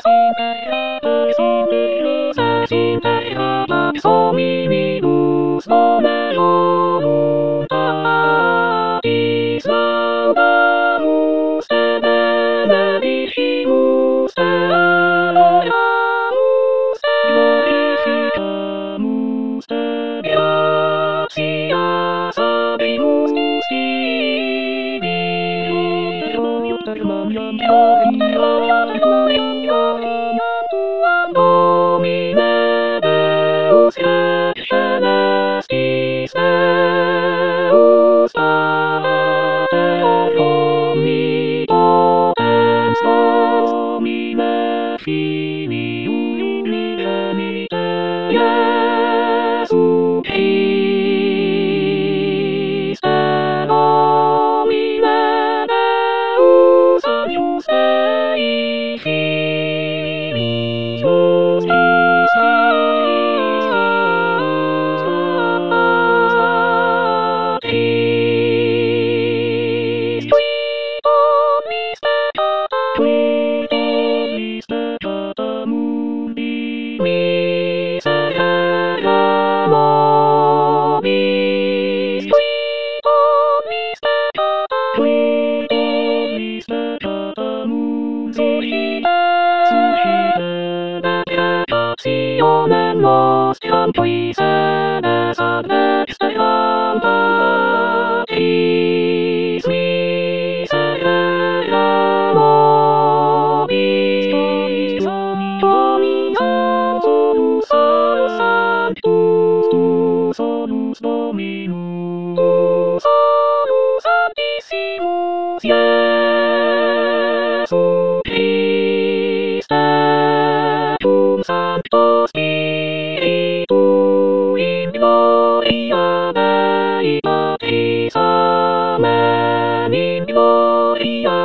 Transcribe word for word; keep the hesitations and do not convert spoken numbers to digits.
Dominus nomen voluntatis laudamus te benedicimus te adoramus te glorificamus te gratias habemus Deus Ibi Gloriam Gloriam Gloriam Gloriam Tuam Domine Deus et celestis Deus Pater omnipotens Domine Filii Unigenitte Iesu Christe Domine Deus Agnus Dei Filius Christus omnis peccata qui omnis peccata mundi miserere nobis qui omnis peccata qui omnis peccata mundi suscite suscite deprecationem nostram qui sedes ad exteram Patris miserere nobis Dominus onus salus sanctus tuus onus Dominus onus sanctissimus Iesu Christe cum Sancto Spiritu in gloria Dei Patris Amen in gloria